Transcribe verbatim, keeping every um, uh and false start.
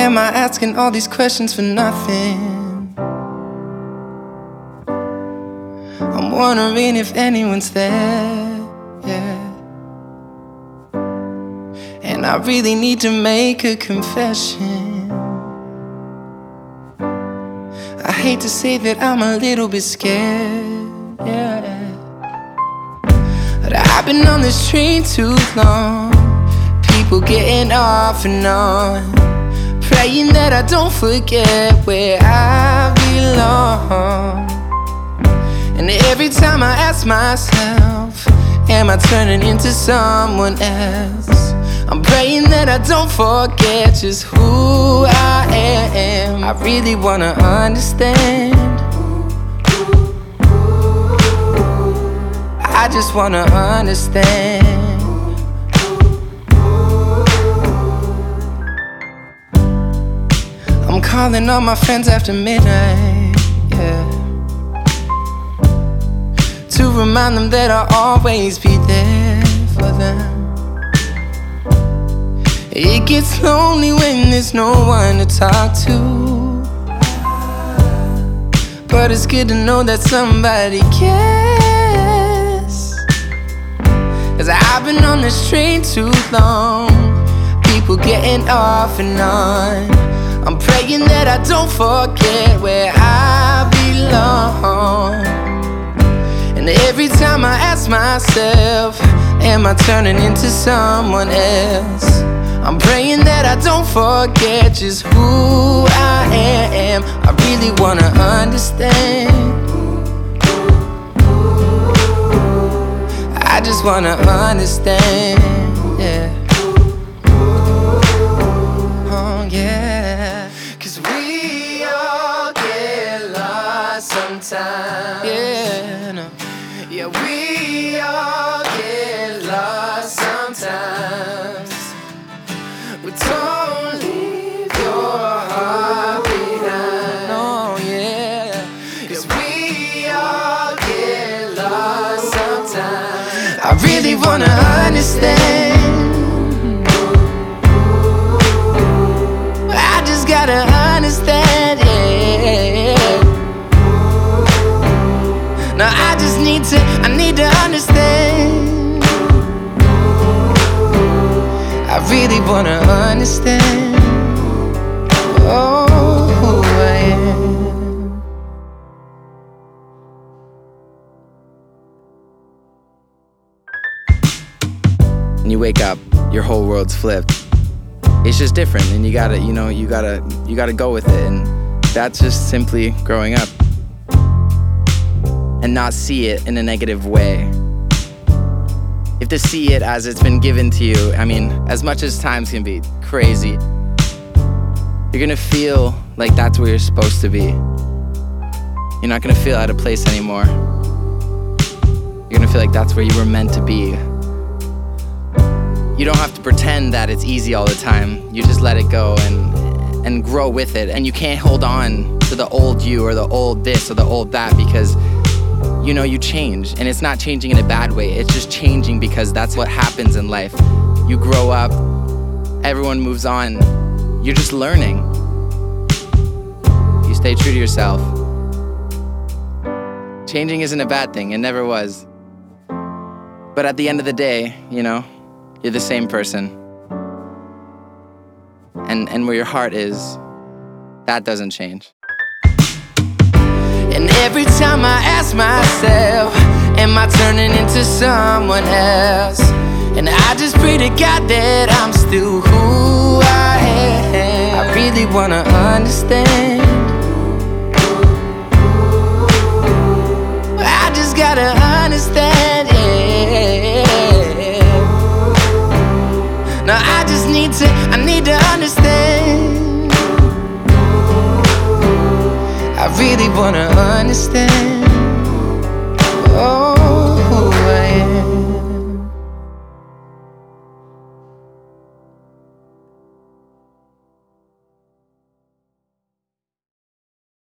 am I asking all these questions for nothing? I'm wondering if anyone's there, yeah. And I really need to make a confession. I hate to say that I'm a little bit scared, yeah. But I've been on this train too long, people getting off and on, praying that I don't forget where I belong. And every time I ask myself, am I turning into someone else? I'm praying that I don't forget just who I am. I really wanna understand. I just wanna understand. I'm calling all my friends after midnight, yeah, to remind them that I'll always be there for them. It gets lonely when there's no one to talk to, but it's good to know that somebody cares. Cause I've been on this train too long, people getting off and on. I'm praying that I don't forget where I belong. And every time I ask myself, am I turning into someone else? I'm praying that I don't forget just who I am. I really wanna understand. I just wanna understand, yeah. Oh yeah. Cause we all get lost sometimes, yeah, no. Yeah, we all get lost sometimes. But don't leave your heart behind. Oh yeah. Cause we all get lost sometimes. I really wanna understand. I just gotta understand, yeah. No, I just need to, I need to understand. I really wanna understand, oh, who I am. When you wake up, your whole world's flipped. It's just different, and you gotta, you know, you gotta, you gotta go with it, and that's just simply growing up, and not see it in a negative way. You have to see it as it's been given to you. I mean, as much as times can be crazy, you're gonna feel like that's where you're supposed to be. You're not gonna feel out of place anymore. You're gonna feel like that's where you were meant to be. You don't have to pretend that it's easy all the time. You just let it go and and grow with it. And you can't hold on to the old you or the old this or the old that, because you know, you change, and it's not changing in a bad way. It's just changing because that's what happens in life. You grow up, everyone moves on. You're just learning. You stay true to yourself. Changing isn't a bad thing, it never was. But at the end of the day, you know, you're the same person. And, and where your heart is, that doesn't change. And every time I ask myself, am I turning into someone else? And I just pray to God that I'm still who I am. I really wanna understand. I just gotta understand, yeah. No, I just need to, I need to understand. I really wanna understand, oh.